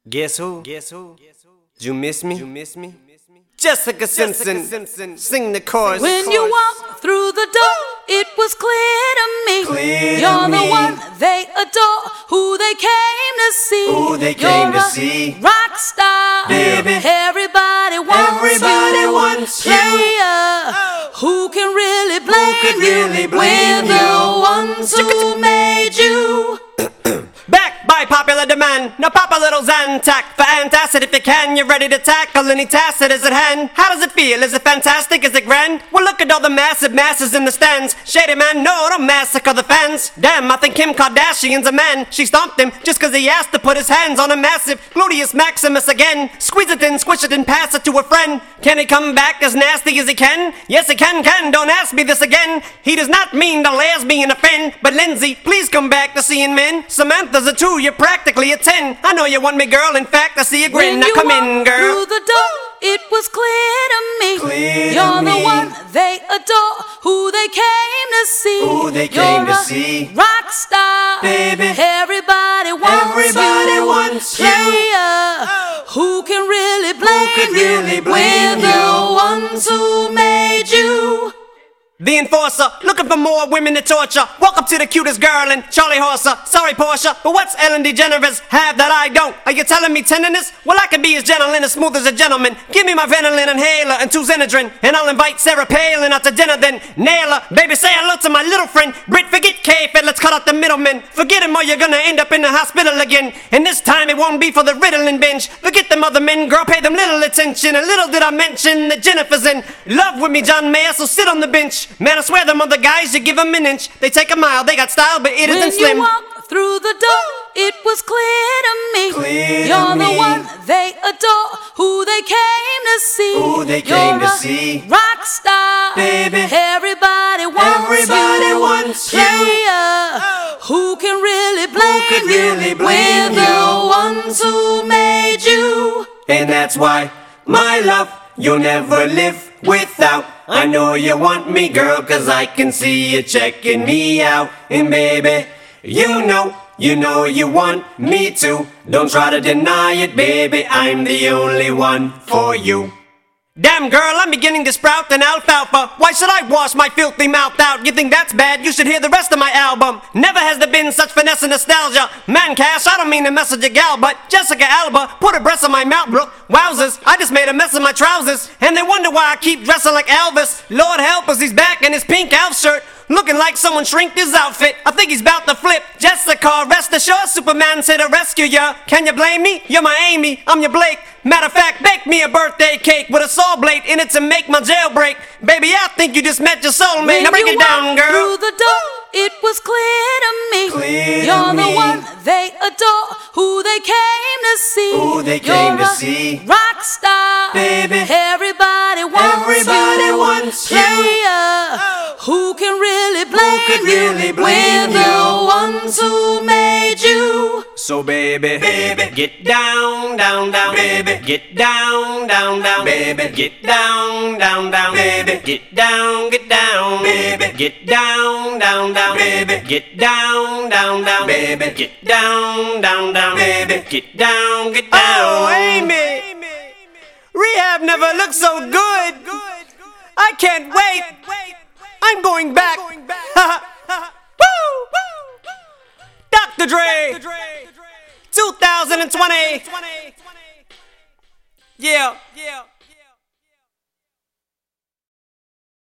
Guess who? Did you miss me? Jessica Simpson. Sing the chorus. When you walked through the door, it was clear to me. You're the one they adore, who they came to see. You're a rock star, baby. Everybody wants you. Player, who can really blame you? We're the ones who made you. Back by popular demand. Now pop a little Zantac for antacid if you can. You're ready to tackle any task that is at hand. How does it feel? Is it fantastic? Is it grand? Well, look at all the massive masses in the stands. Shady man, no, don't massacre the fans. Damn, I think Kim Kardashian's a man. She stomped him just cause he asked to put his hands on a massive gluteus maximus again. Squeeze it in, squish it and pass it to a friend. Can he come back as nasty as he can? Yes, he can. Don't ask me this again. He does not mean to lesbian offend. But Lindsay, please come back to seeing men. Samantha's a 2, you're practically a 10. I know you want me, girl. In fact, I see a grin. Now come in, girl. Through the door, it was clear to me. You're the one they adore, who they came to see. You're a rock star, baby. Everybody wants you. Player, who can really blame you? We're the ones who made you. The enforcer, looking for more women to torture. Welcome to the cutest girl in Charlie Horser. Sorry, Portia, but what's Ellen DeGeneres have that I don't? Are you telling me tenderness? Well, I can be as gentle and as smooth as a gentleman. Give me my Venolin inhaler and 2 Xenadrin, and I'll invite Sarah Palin out to dinner then. Nail her, baby, say hello to my little friend. Brit, forget K-Fed, let's cut out the middlemen. Forget him or you're gonna end up in the hospital again. And this time it won't be for the Ritalin binge. Forget them other men, girl, pay them little attention. And little did I mention that Jennifer's in love with me, John Mayer, so sit on the bench. Man, I swear them other guys, you give them an inch. They take a mile, they got style, but it isn't slim. When you walked through the door, it was clear to me. You're the one they adore, who they came to see. You're a rock star, baby. Everybody wants you. Player, who can really blame you? We're the ones who made you. And that's why, my love, you'll never live without. I know you want me, girl, cause I can see you checking me out. And baby, you know you want me too. Don't try to deny it, baby, I'm the only one for you. Damn girl, I'm beginning to sprout an alfalfa. Why should I wash my filthy mouth out? You think that's bad? You should hear the rest of my album. Never has there been such finesse and nostalgia. Man, Cash, I don't mean to mess with your gal, but Jessica Alba put her breasts on my mouth, bro. Wowzers, I just made a mess of my trousers. And they wonder why I keep dressing like Elvis. Lord help us, he's back in his pink elf shirt, looking like someone shrinked his outfit. I think he's about to flip. Jessica, rest assured, Superman's here to rescue ya. Can you blame me? You're my Amy, I'm your Blake. Matter of fact, bake me a birthday cake with a saw blade in it to make my jailbreak. Baby, I think you just met your soulmate. Now break it down, girl. Through the door, it was clear to me. You're the one they adore, who they came to see. You're a rock star, baby. Everybody wants you. Player, who can really blame you? We're the ones who made you. So baby, get down, baby. Get down, baby. Get down, baby. Get down, baby. Get down, baby. Get down, baby. Get down, baby. Get down. Oh, Amy, rehab never looked so good. I can't wait. I'm going back. Woo! Dr. Dre, 2020. Yeah.